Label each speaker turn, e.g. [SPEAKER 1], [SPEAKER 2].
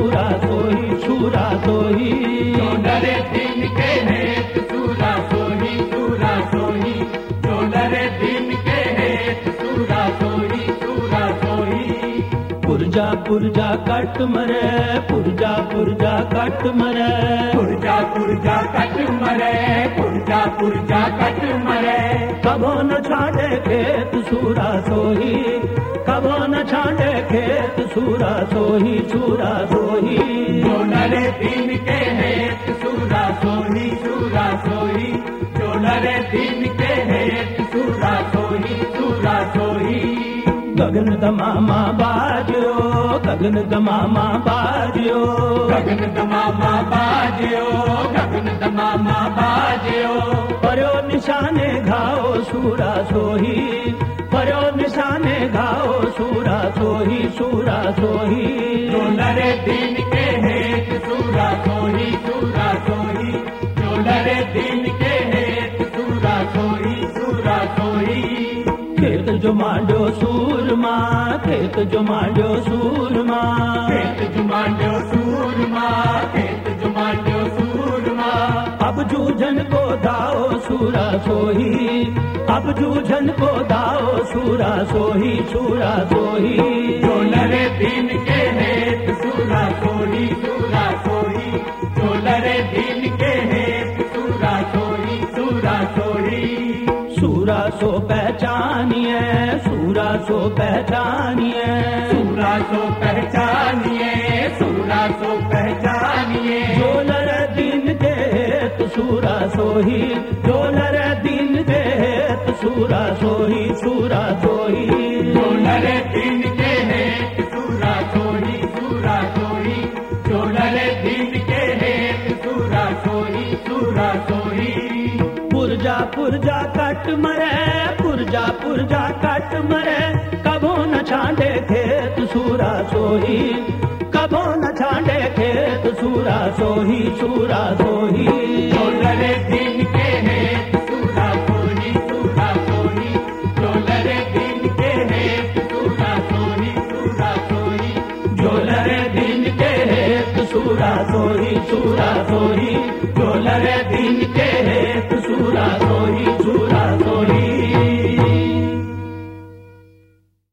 [SPEAKER 1] सूरा सोही सूरा सोही।
[SPEAKER 2] जो डरे दीन के हेत सूरा सोही सूरा सोही। जो डरे दीन के हेत सूरा सोही सूरा सोही।
[SPEAKER 1] पुरजा पुरजा कट मरे पुरजा पुरजा कट मरे।
[SPEAKER 2] पुरजा पुरजा कट मरे पुरजा पुरजा कट मरे।
[SPEAKER 1] कबो न छाड़े खेत सूरा सोही कबो न छाड़े खेत सूरा सोही सूरा सोही।
[SPEAKER 2] जो डरे दीन के हेत सूरा सोही सूरा सोही। जो डरे दीन के हेत सूरा सोही सूरा सोही।
[SPEAKER 1] गगन दमामा बाजो गगन दमामा बाजो।
[SPEAKER 2] गगन दमामा बाजो गगन दमामा बाजो।
[SPEAKER 1] पर्यो निशाने घाओ सूरा सोही पर्यो निशाने घाओ सूरा सोही सूरा सोही।
[SPEAKER 2] जो डरे दीन के हेत सूरा सोही सूरा सोही। जो डरे दीन के हेत सूरा सोही सूरा सोही।
[SPEAKER 1] खेत जो मांडो सूरमा खेत जो मांडो सूरमा।
[SPEAKER 2] खेत जो मांडो सूरमा खेत जो मांडो सूरमा।
[SPEAKER 1] अब जूझन को दाओ सूरा सोही अब जूझन को दाओ सूरा सोही सूरा सोही।
[SPEAKER 2] जो डरे दीन के हेत सूरा सोही सूरा सोही। जो डरे दीन के हेत सूरा सोही सूरा सोही।
[SPEAKER 1] सूरा सो पहचानिए सूरा सो पहचानिए।
[SPEAKER 2] सूरा सो पहचानिए सूरा सो पहचानिए।
[SPEAKER 1] जो लरे दीन के हेत सूरा सोही जो लरे दीन के हेत सूरा सोही सूरा सोही।
[SPEAKER 2] जो डरे दीन के हेत सूरा सोही सूरा सोही। जो डरे दीन के हेत सूरा सोही सूरा सोही।
[SPEAKER 1] पुरजा पुरजा कट मरे पुरजा पुरजा कट मरे। कबो न छांडे खेत सूरा सोही कबो न छांडे खेत सूरा सोही सूरा सोही।
[SPEAKER 2] जो डरे दीन के हेत सूरा सोही सूरा सोही। जो डरे दीन के हेत सूरा सोही सूरा सोही।
[SPEAKER 1] जो लरे दिन के हेत सूरा सोही सूरा सोही।